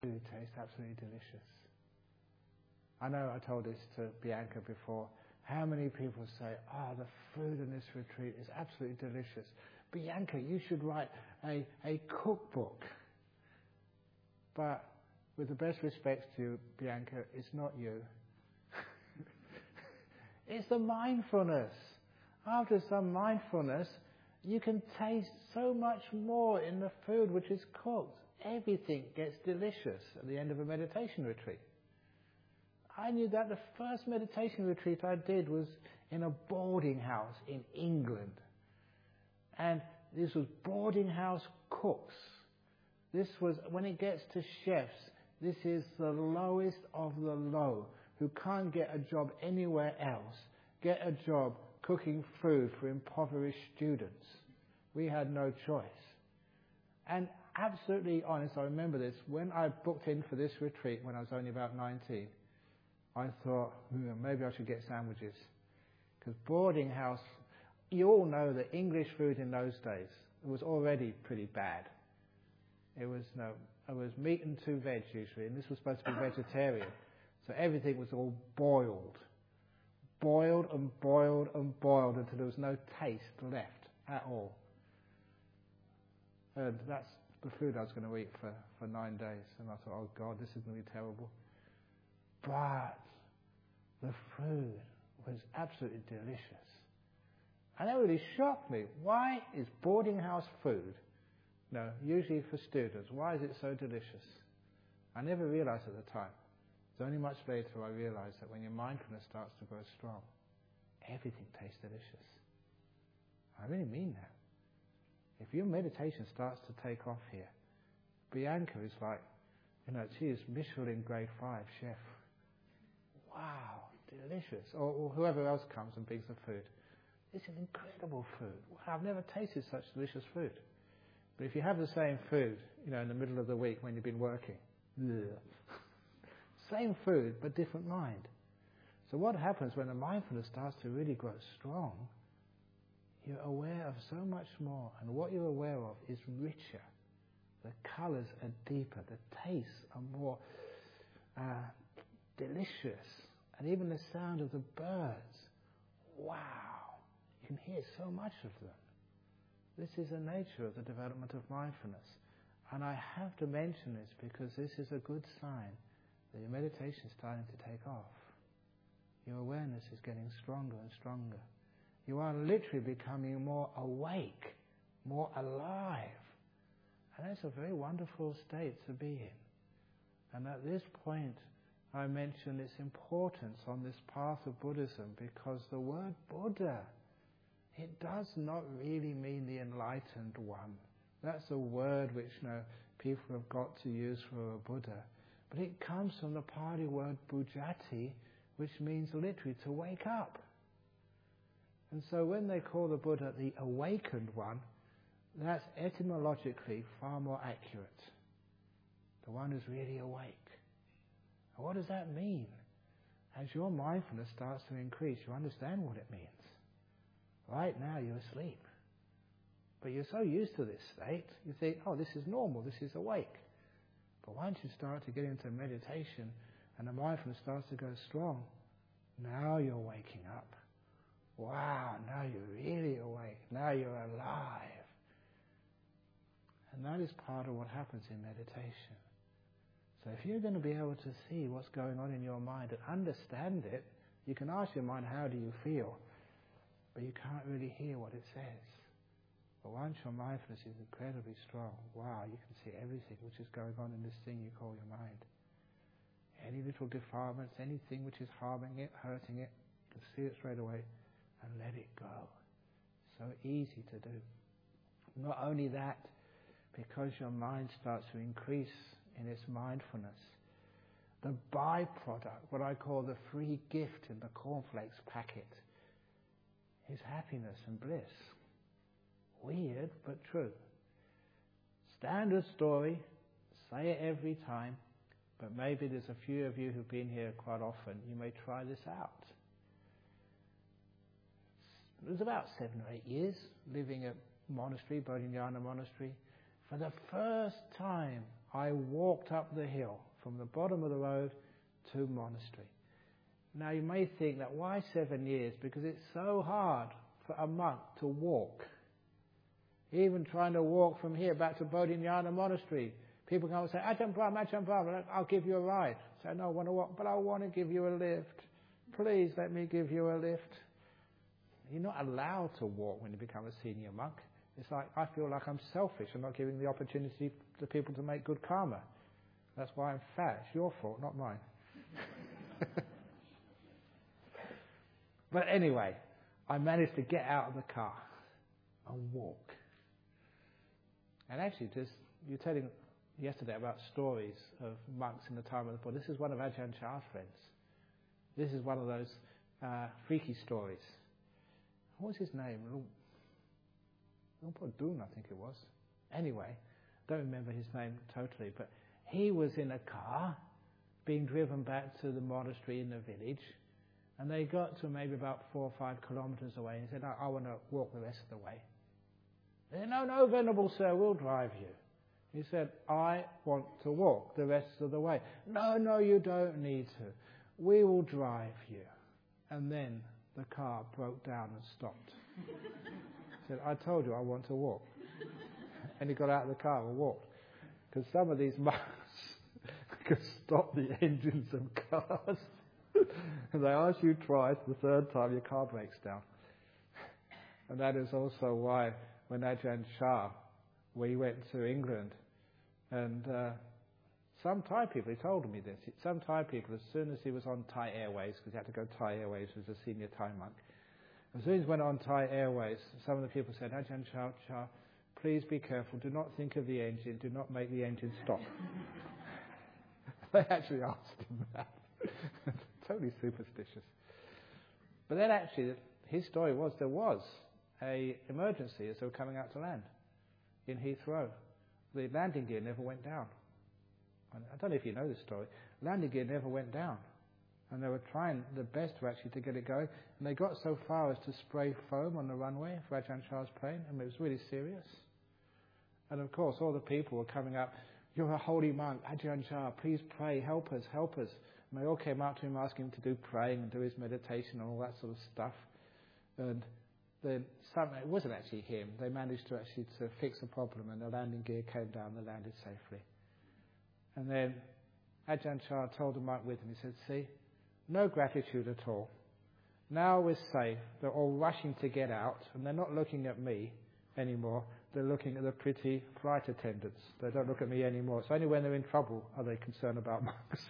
food tastes absolutely delicious. I know I told this to Bianca before. How many people say, the food in this retreat is absolutely delicious. Bianca, you should write a cookbook. But with the best respects to you, Bianca, it's not you. It's the mindfulness. After some mindfulness, you can taste so much more in the food which is cooked. Everything gets delicious at the end of a meditation retreat. I knew that the first meditation retreat I did was in a boarding house in England. And this was boarding house cooks. This was, when it gets to chefs, this is the lowest of the low, who can't get a job anywhere else, get a job cooking food for impoverished students. We had no choice. And absolutely honest, I remember this, when I booked in for this retreat when I was only about 19, I thought, maybe I should get sandwiches. Because boarding house, you all know that English food in those days was already pretty bad. It was meat and 2 veg usually, and this was supposed to be vegetarian. So everything was all boiled. Boiled and boiled and boiled until there was no taste left at all. And that's the food I was going to eat for 9 days. And I thought, oh God, this is going to be terrible. But the food was absolutely delicious. And that really shocked me. Why is boarding house food, usually for students, why is it so delicious? I never realized at the time. It's only much later I realized that when your mindfulness starts to grow strong, everything tastes delicious. I really mean that. If your meditation starts to take off here, Bianca is like, she is Michelin grade 5 chef. Wow, delicious. Or whoever else comes and brings the food. This is incredible food. Wow, I've never tasted such delicious food. But if you have the same food, in the middle of the week when you've been working, same food but different mind. So what happens when the mindfulness starts to really grow strong, you're aware of so much more, and what you're aware of is richer. The colours are deeper, the tastes are more delicious, and even the sound of the birds. Wow, you can hear so much of them. This is the nature of the development of mindfulness. And I have to mention this because this is a good sign that your meditation is starting to take off. Your awareness is getting stronger and stronger. You are literally becoming more awake, more alive. And that's a very wonderful state to be in. And at this point, I mention its importance on this path of Buddhism, because the word Buddha, it does not really mean the enlightened one. That's a word which people have got to use for a Buddha. But it comes from the Pali word bujati, which means literally to wake up. And so when they call the Buddha the awakened one, that's etymologically far more accurate. The one who's really awake. And what does that mean? As your mindfulness starts to increase, you understand what it means. Right now you're asleep. But you're so used to this state, you think, this is normal, this is awake. But once you start to get into meditation and the mindfulness starts to go strong, now you're waking up. Wow, now you're really awake. Now you're alive. And that is part of what happens in meditation. So if you're going to be able to see what's going on in your mind and understand it, you can ask your mind, how do you feel? But you can't really hear what it says. But once your mindfulness is incredibly strong, wow, you can see everything which is going on in this thing you call your mind. Any little defilements, anything which is harming it, hurting it, you can see it straight away and let it go. So easy to do. Not only that, because your mind starts to increase in its mindfulness, the byproduct, what I call the free gift in the cornflakes packet, is happiness and bliss. Weird, but true. Standard story, say it every time, but maybe there's a few of you who've been here quite often. You may try this out. It was about 7 or 8 years living at monastery, Bodhinyana Monastery. For the first time, I walked up the hill from the bottom of the road to monastery. Now you may think that why 7 years? Because it's so hard for a monk to walk. Even trying to walk from here back to Bodhinyana Monastery. People come and say, Ajahn Brahm, I'll give you a ride. I say, no, I want to walk, but I want to give you a lift. Please let me give you a lift. You're not allowed to walk when you become a senior monk. It's like, I feel like I'm selfish. I'm not giving the opportunity to people to make good karma. That's why I'm fat. It's your fault, not mine. But anyway, I managed to get out of the car and walk. And actually, you're telling yesterday about stories of monks in the time of the Buddha. This is one of Ajahn Chah's friends. This is one of those freaky stories. What was his name? Lumpur Dun, I think it was. Anyway, don't remember his name totally, but he was in a car being driven back to the monastery in the village, and they got to maybe about 4 or 5 kilometers away, and he said, I want to walk the rest of the way. They said, no, Venerable Sir, we'll drive you. He said, I want to walk the rest of the way. No, you don't need to. We will drive you. And then the car broke down and stopped. He said, I told you I want to walk. And he got out of the car and walked. Because some of these monks could stop the engines of cars. And they ask you twice, the third time your car breaks down. And that is also why when Ajahn Chah, we went to England, and some Thai people, he told me this, some Thai people, as soon as he was on Thai Airways, because he had to go Thai Airways as a senior Thai monk, as soon as he went on Thai Airways, some of the people said, Ajahn Chah, please be careful, do not think of the engine, do not make the engine stop. They actually asked him that. Totally superstitious. But then actually, his story was, there was an emergency as they were coming out to land in Heathrow. The landing gear never went down. I don't know if you know this story. Landing gear never went down. And they were trying their best to get it going. And they got so far as to spray foam on the runway for Ajahn Chah's plane. And it was really serious. And of course, all the people were coming up, you're a holy monk, Ajahn Chah, please pray, help us. And they all came up to him asking him to do praying and do his meditation and all that sort of stuff. And then it wasn't actually him. They managed to fix the problem, and the landing gear came down, they landed safely. And then Ajahn Chah told the monk with him, he said, see, no gratitude at all. Now we're safe. They're all rushing to get out, and they're not looking at me anymore. They're looking at the pretty flight attendants. They don't look at me anymore. It's only when they're in trouble are they concerned about monks.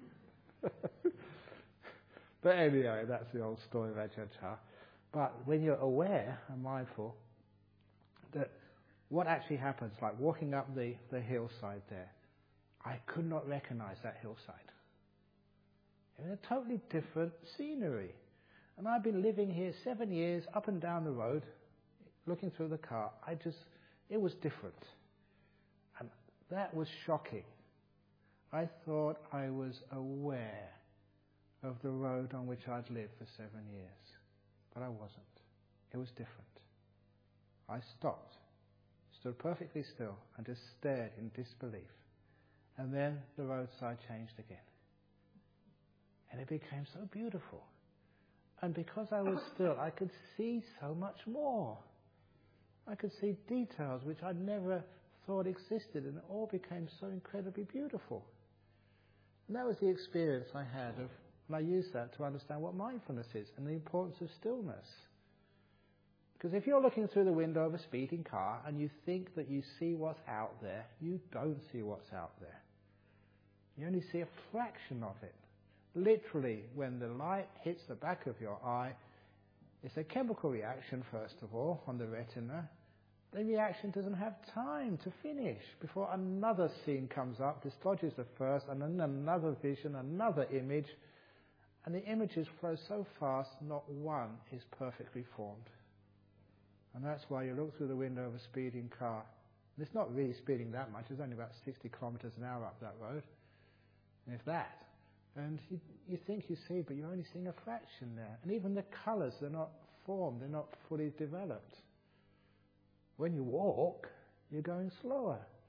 But anyway, that's the old story of Ajahn Chah. But when you're aware and mindful that what actually happens, like walking up the hillside there, I could not recognize that hillside. It was a totally different scenery. And I've been living here 7 years, up and down the road, looking through the car. It was different. And that was shocking. I thought I was aware of the road on which I'd lived for 7 years. But I wasn't. It was different. I stopped, stood perfectly still, and just stared in disbelief. And then the roadside changed again. And it became so beautiful. And because I was still, I could see so much more. I could see details which I'd never thought existed, and it all became so incredibly beautiful. And that was the experience I had of, and I used that to understand what mindfulness is and the importance of stillness. Because if you're looking through the window of a speeding car and you think that you see what's out there, you don't see what's out there. You only see a fraction of it. Literally, when the light hits the back of your eye, it's a chemical reaction, first of all, on the retina. The reaction doesn't have time to finish before another scene comes up, dislodges the first, and then another vision, another image. And the images flow so fast, not one is perfectly formed. And that's why you look through the window of a speeding car. And it's not really speeding that much. It's only about 60 kilometers an hour up that road. And if that. And you think you see, but you're only seeing a fraction there. And even the colours, they're not formed. They're not fully developed. When you walk, you're going slower.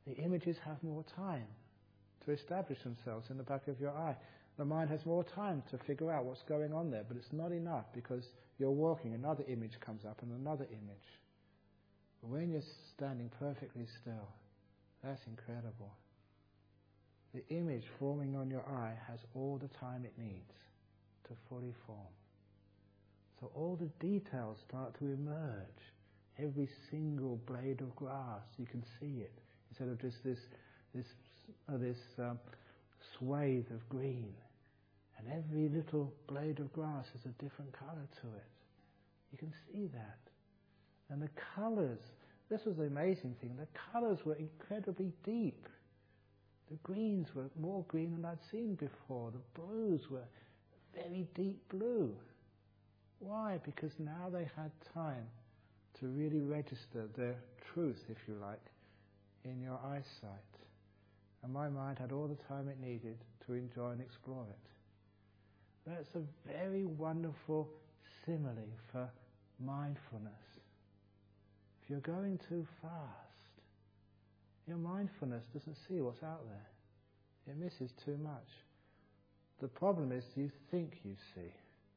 the images have more time to establish themselves in the back of your eye. The mind has more time to figure out what's going on there, but it's not enough because you're walking, another image comes up and another image. But when you're standing perfectly still, that's incredible. The image forming on your eye has all the time it needs to fully form. So all the details start to emerge. Every single blade of grass, you can see it. Instead of just this swathe of green. And every little blade of grass has a different colour to it. You can see that. And the colours, this was the amazing thing, the colours were incredibly deep. The greens were more green than I'd seen before. The blues were very deep blue. Why? Because now they had time to really register their truth, if you like, in your eyesight. And my mind had all the time it needed to enjoy and explore it. That's a very wonderful simile for mindfulness. If you're going too fast, your mindfulness doesn't see what's out there. It misses too much. The problem is you think you see.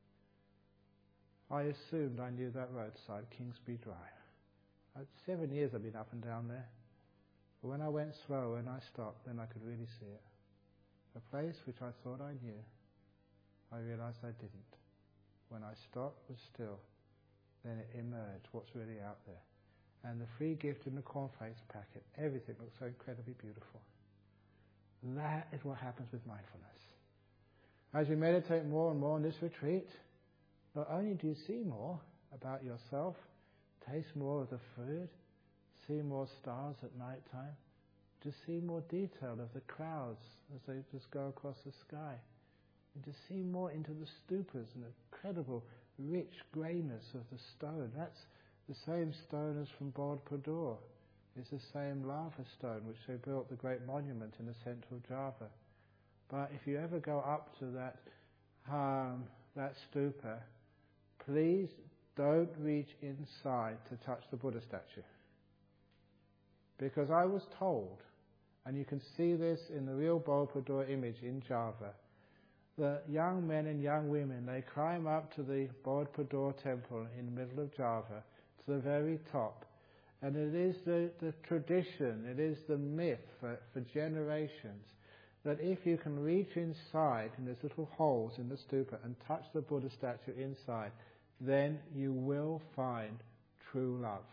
I assumed I knew that roadside, Kingsby Drive. 7 years I've been up and down there. But when I went slow and I stopped, then I could really see it. A place which I thought I knew, I realized I didn't. When I stopped, was still, then it emerged what's really out there. And the free gift in the cornflakes packet, everything looks so incredibly beautiful. That is what happens with mindfulness. As you meditate more and more in this retreat, not only do you see more about yourself, taste more of the food, see more stars at night time, just see more detail of the clouds as they just go across the sky. And to see more into the stupas and the incredible rich greyness of the stone. That's the same stone as from Borobudur. It's the same lava stone which they built the great monument in the centre of Java. But if you ever go up to that stupa, please don't reach inside to touch the Buddha statue. Because I was told, and you can see this in the real Borobudur image in Java, that young men and young women, they climb up to the Borobudur temple in the middle of Java, to the very top. And it is the tradition, it is the myth for generations, that if you can reach inside in these little holes in the stupa and touch the Buddha statue inside, then you will find true love.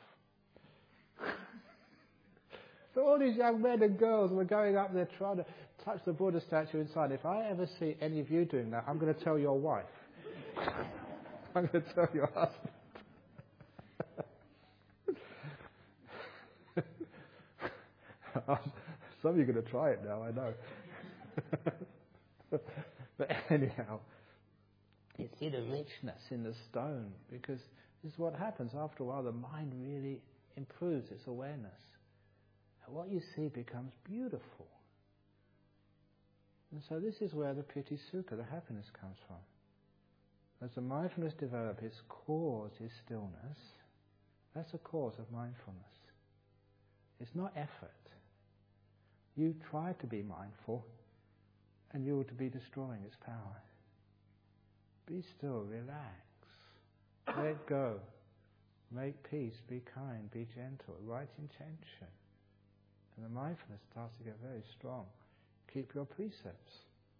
So all these young men and girls were going up there trying to touch the Buddha statue inside. If I ever see any of you doing that, I'm going to tell your wife. I'm going to tell your husband. Some of you are going to try it now, I know. But anyhow, you see the richness in the stone, because this is what happens. After a while, the mind really improves its awareness. And what you see becomes beautiful. And so this is where the Piti Sukha, the happiness, comes from. As the mindfulness develops, its cause is stillness. That's the cause of mindfulness. It's not effort. You try to be mindful, and you ought to be destroying its power. Be still, relax, let go, make peace, be kind, be gentle, right intention. And the mindfulness starts to get very strong. Keep your precepts.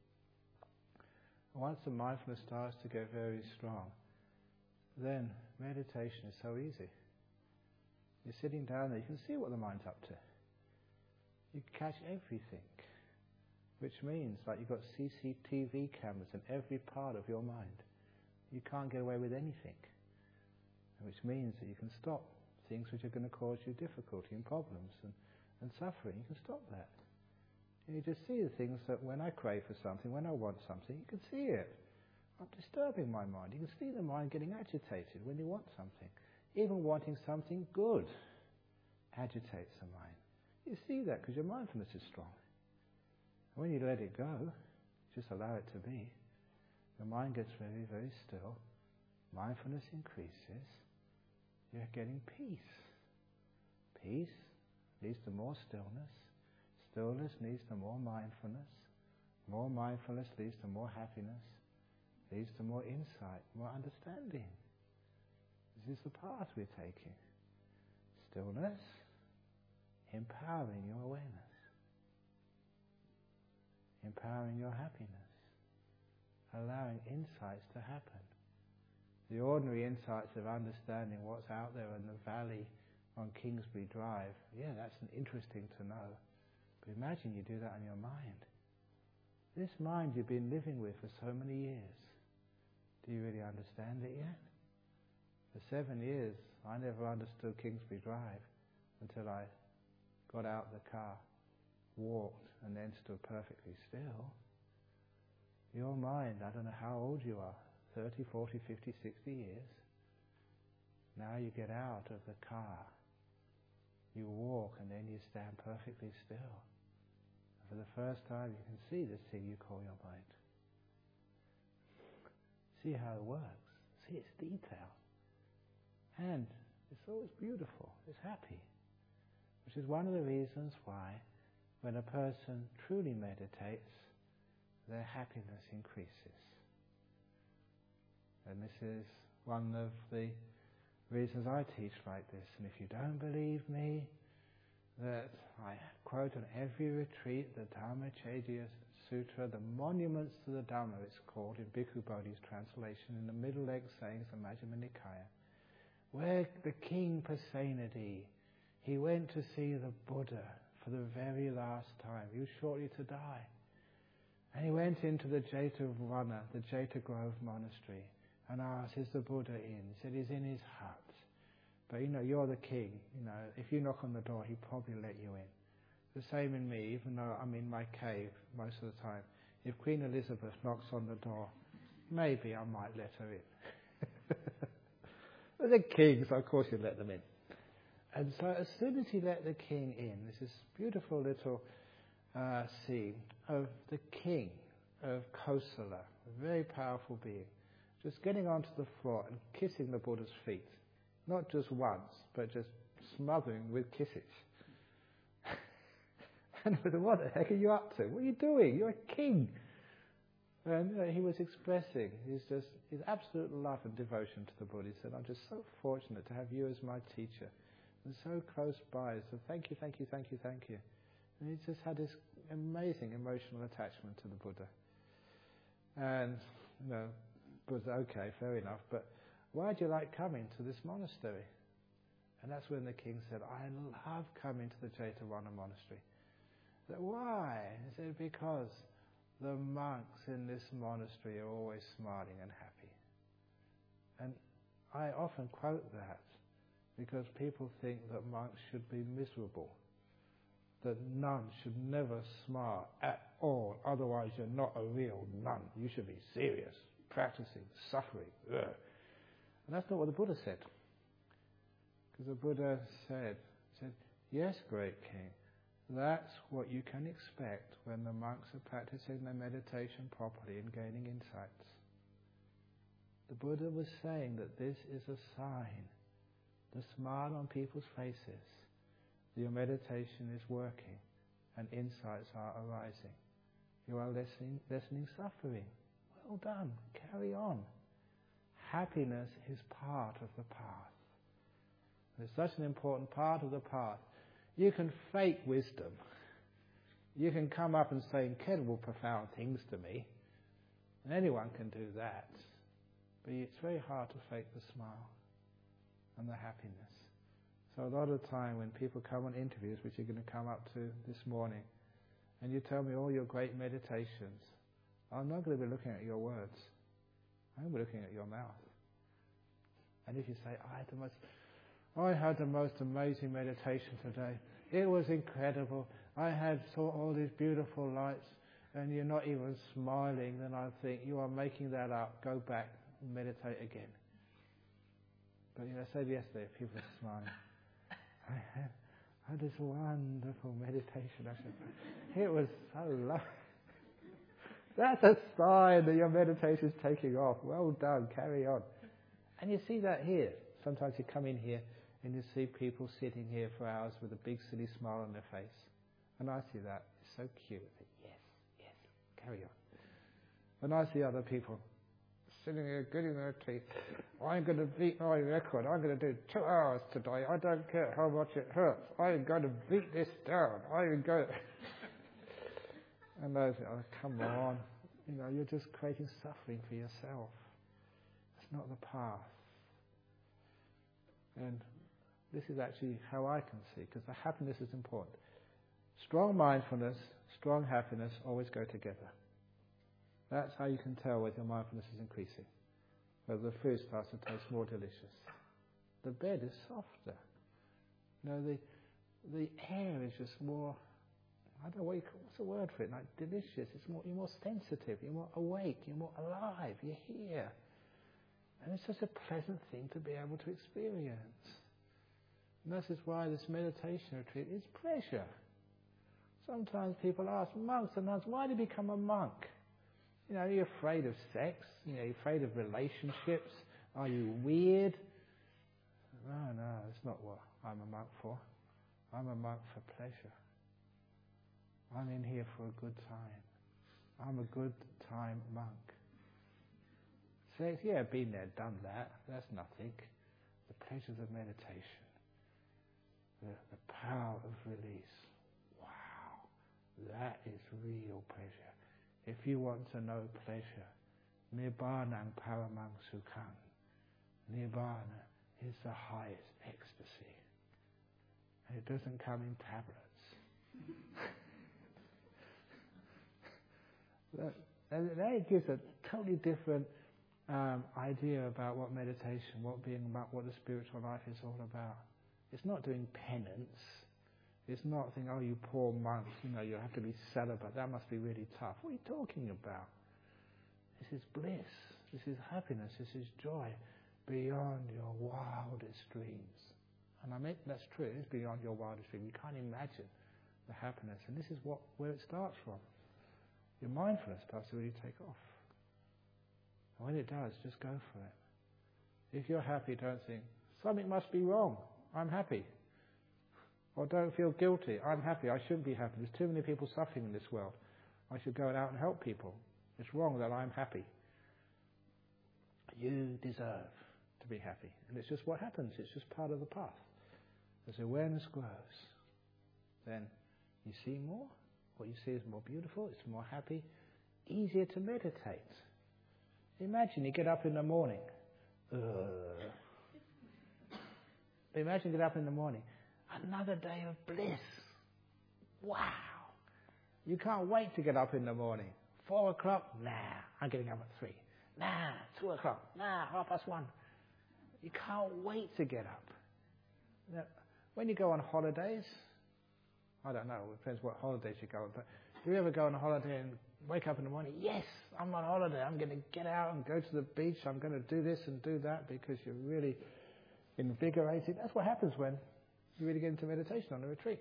And once the mindfulness starts to get very strong, then meditation is so easy. You're sitting down there, you can see what the mind's up to. You can catch everything, which means like you've got CCTV cameras in every part of your mind. You can't get away with anything, which means that you can stop things which are going to cause you difficulty and problems and suffering. You can stop that. And you just see the things that when I crave for something, when I want something, you can see it. I'm disturbing my mind. You can see the mind getting agitated when you want something. Even wanting something good agitates the mind. You see that because your mindfulness is strong. And when you let it go, just allow it to be, the mind gets very, very still. Mindfulness increases. You're getting peace. Peace leads to more stillness. stillness leads to more mindfulness. More mindfulness leads to more happiness, leads to more insight, more understanding. This is the path we're taking. Stillness, empowering your awareness, empowering your happiness, allowing insights to happen. The ordinary insights of understanding what's out there in the valley on Kingsbury Drive, yeah, that's interesting to know. But imagine you do that in your mind. This mind you've been living with for so many years. Do you really understand it yet? For 7 years, I never understood Kingsbury Drive until I got out the car, walked, and then stood perfectly still. Your mind, I don't know how old you are, 30, 40, 50, 60 years. Now you get out of the car, you walk, and then you stand perfectly still. And for the first time you can see this thing you call your mind. See how it works. See its detail. And it's always beautiful. It's happy. Which is one of the reasons why when a person truly meditates, their happiness increases. And this is one of the reasons I teach like this. And if you don't believe me, that I quote on every retreat the Dharma-Chedya Sutra, the Monuments to the Dhamma it's called, in Bhikkhu Bodhi's translation, in the middle leg sayings of Majjhima Nikaya, where the king Pasenadi, he went to see the Buddha for the very last time. He was shortly to die. And he went into the Jetavana, the Jeta Grove monastery, and asked, is the Buddha in? He said, he's in his hut. But you're the king. If you knock on the door, he'll probably let you in. The same in me, even though I'm in my cave most of the time. If Queen Elizabeth knocks on the door, maybe I might let her in. But the king, so of course you let them in. And so as soon as he let the king in, there's this beautiful little scene of the king of Kosala, a very powerful being, just getting onto the floor and kissing the Buddha's feet. Not just once, but just smothering with kisses. And I said, what the heck are you up to? What are you doing? You're a king. And he was expressing his absolute love and devotion to the Buddha. He said, I'm just so fortunate to have you as my teacher. And so close by. So thank you, thank you, thank you, thank you. And he just had this amazing emotional attachment to the Buddha. And, Buddha, okay, fair enough, but why do you like coming to this monastery? And that's when the king said, I love coming to the Jetavana monastery. I said, why? He said, because the monks in this monastery are always smiling and happy. And I often quote that because people think that monks should be miserable, that nuns should never smile at all, otherwise you're not a real nun. You should be serious, practicing, suffering. Ugh. And that's not what the Buddha said. Because the Buddha said, yes, great king, that's what you can expect when the monks are practicing their meditation properly and gaining insights. The Buddha was saying that this is a sign, the smile on people's faces, that your meditation is working and insights are arising. You are lessening suffering. Well done, carry on. Happiness is part of the path. It's such an important part of the path. You can fake wisdom. You can come up and say incredible, profound things to me. And anyone can do that. But it's very hard to fake the smile and the happiness. So a lot of time when people come on interviews, which you're going to come up to this morning, and you tell me all your great meditations, I'm not going to be looking at your words. I'm going to be looking at your mouth. And if you say, I had the most amazing meditation today. It was incredible. I saw all these beautiful lights and you're not even smiling, then I think you are making that up. Go back and meditate again. But I said yesterday, people were smiling. I had this wonderful meditation. It was so lovely. That's a sign that your meditation is taking off. Well done, carry on. And you see that here. Sometimes you come in here and you see people sitting here for hours with a big silly smile on their face. And I see that. It's so cute. Yes, yes, carry on. And I see other people sitting here gritting their teeth. I'm going to beat my record. I'm going to do 2 hours today. I don't care how much it hurts. I'm going to beat this down. I'm going to... And those, oh, come on. You're just creating suffering for yourself. That's not the path. And this is actually how I can see, because the happiness is important. Strong mindfulness, strong happiness always go together. That's how you can tell whether your mindfulness is increasing, whether the food starts to taste more delicious. The bed is softer. The air is just more, I don't know what's the word for it, like delicious. You're more sensitive, you're more awake, you're more alive, you're here. And it's just a pleasant thing to be able to experience. And this is why this meditation retreat is pleasure. Sometimes people ask monks and nuns, why do you become a monk? Are you afraid of sex? Are you afraid of relationships? Are you weird? No, it's not what I'm a monk for. I'm a monk for pleasure. I'm in here for a good time. I'm a good time monk. Sex, yeah, been there, done that. That's nothing. The pleasures of meditation. The power of release. Wow, that is real pleasure. If you want to know pleasure, Nibbānang paramang sukhang. Nibbāna is the highest ecstasy. And it doesn't come in tablets. That gives a totally different idea about what meditation, what being about, what the spiritual life is all about. It's not doing penance. It's not thinking, oh, you poor monks, you have to be celibate. That must be really tough. What are you talking about? This is bliss. This is happiness. This is joy beyond your wildest dreams. And that's true. It is beyond your wildest dreams. You can't imagine the happiness. And this is where it starts from. Your mindfulness starts to really take off. And when it does, just go for it. If you're happy, don't think, something must be wrong. I'm happy. Or don't feel guilty. I'm happy. I shouldn't be happy. There's too many people suffering in this world. I should go out and help people. It's wrong that I'm happy. You deserve to be happy. And it's just what happens. It's just part of the path. As awareness grows, then you see more. What you see is more beautiful. It's more happy. Easier to meditate. Imagine you get up in the morning. Imagine you get up in the morning. Another day of bliss. Wow. You can't wait to get up in the morning. 4 o'clock? Nah, I'm getting up at 3. Nah, 2 o'clock. Nah, 1:30. You can't wait to get up. Now, when you go on holidays, I don't know, it depends what holidays you go on, but do you ever go on a holiday and wake up in the morning, yes, I'm on holiday, I'm going to get out and go to the beach, I'm going to do this and do that, because you're really invigorated. That's what happens when you really get into meditation on a retreat.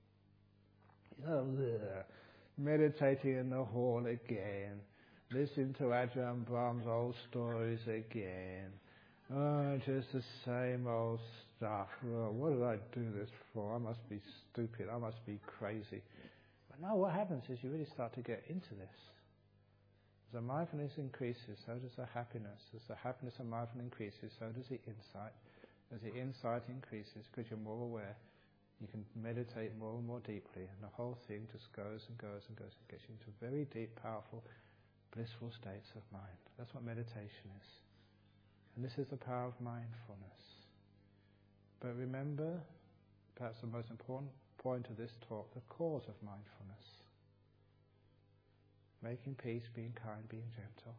Meditating in the hall again, listening to Ajahn Brahm's old stories again. Oh, just the same old stuff. Oh, what did I do this for? I must be stupid. I must be crazy. But no, what happens is you really start to get into this. As the mindfulness increases, so does the happiness. As the happiness and mindfulness increases, so does the insight. As the insight increases, because you're more aware, you can meditate more and more deeply, and the whole thing just goes and goes and goes and gets you into very deep, powerful, blissful states of mind. That's what meditation is. And this is the power of mindfulness. But remember, perhaps the most important point of this talk, the cause of mindfulness. Making peace, being kind, being gentle.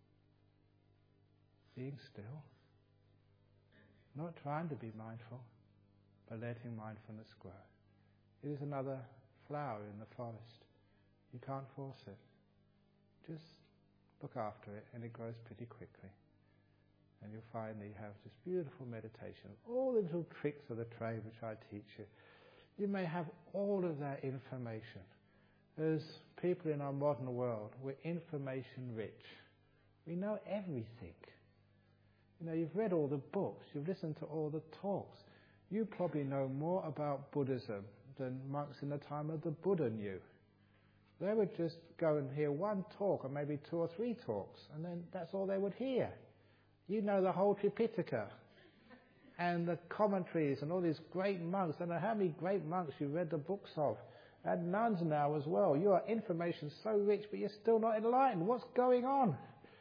Being still. Not trying to be mindful, but letting mindfulness grow. It is another flower in the forest. You can't force it. Just look after it, and it grows pretty quickly. And you'll find that you have this beautiful meditation. All the little tricks of the trade which I teach you. You may have all of that information. As people in our modern world, we're information rich. We know everything. You've read all the books, you've listened to all the talks. You probably know more about Buddhism than monks in the time of the Buddha knew. They would just go and hear one talk, or maybe 2 or 3 talks, and then that's all they would hear. You know the whole Tripitaka, and the commentaries, and all these great monks. I don't know how many great monks you read the books of, and nuns now as well. Your information so rich, but you're still not enlightened. What's going on?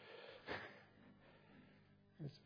It's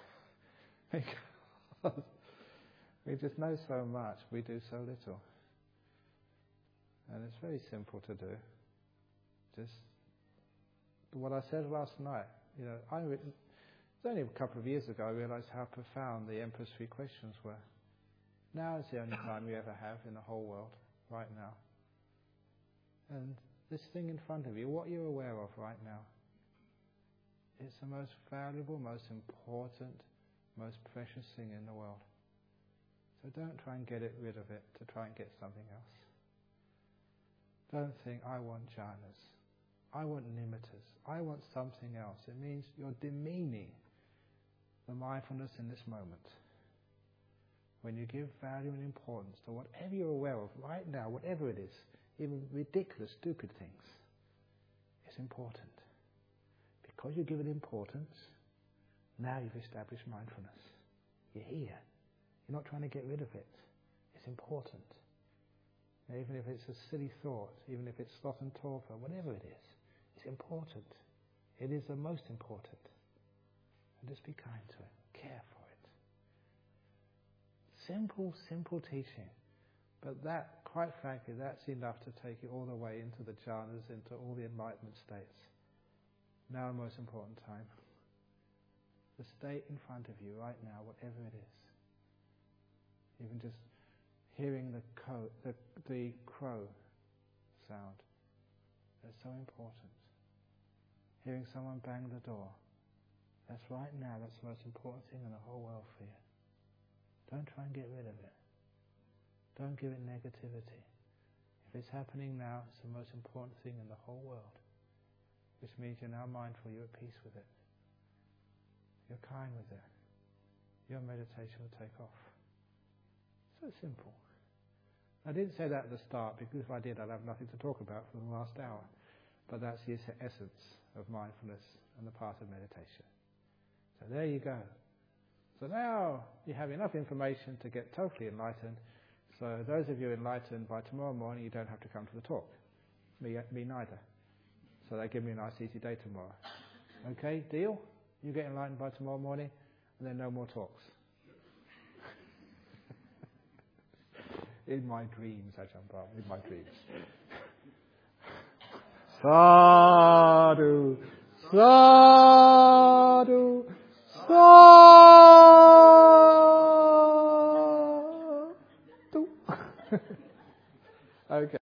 because we just know so much, we do so little. And it's very simple to do. Just what I said last night. It's only a couple of years ago I realised how profound the Emperor's 3 questions were. Now is the only time we ever have in the whole world, right now. And this thing in front of you, what you're aware of right now, it's the most valuable, most important, most precious thing in the world. So don't try and get rid of it to try and get something else. Don't think, I want jhanas, I want nimittas, I want something else. It means you're demeaning the mindfulness in this moment. When you give value and importance to whatever you're aware of right now, whatever it is, even ridiculous, stupid things, it's important. Because you give it importance, now you've established mindfulness. You're here. You're not trying to get rid of it. It's important. Even if it's a silly thought, even if it's sloth and torpor, whatever it is, it's important. It is the most important. And just be kind to it. Care for it. Simple, simple teaching. But that, quite frankly, that's enough to take you all the way into the jhanas, into all the enlightenment states. Now the most important time. The state in front of you right now, whatever it is. Even just hearing the crow sound. That's so important. Hearing someone bang the door. That's right now, that's the most important thing in the whole world for you. Don't try and get rid of it. Don't give it negativity. If it's happening now, it's the most important thing in the whole world. Which means you're now mindful, you're at peace with it. You're kind with it. Your meditation will take off. So simple. I didn't say that at the start, because if I did, I'd have nothing to talk about for the last hour. But that's the essence of mindfulness and the path of meditation. So there you go. So now you have enough information to get totally enlightened. So those of you enlightened, by tomorrow morning you don't have to come to the talk. Me neither. So that gives me a nice easy day tomorrow. Okay, deal? You get enlightened by tomorrow morning, and then no more talks. In my dreams, Ajahn Brahm, in my dreams. Sadhu, sadhu, sadhu. Okay.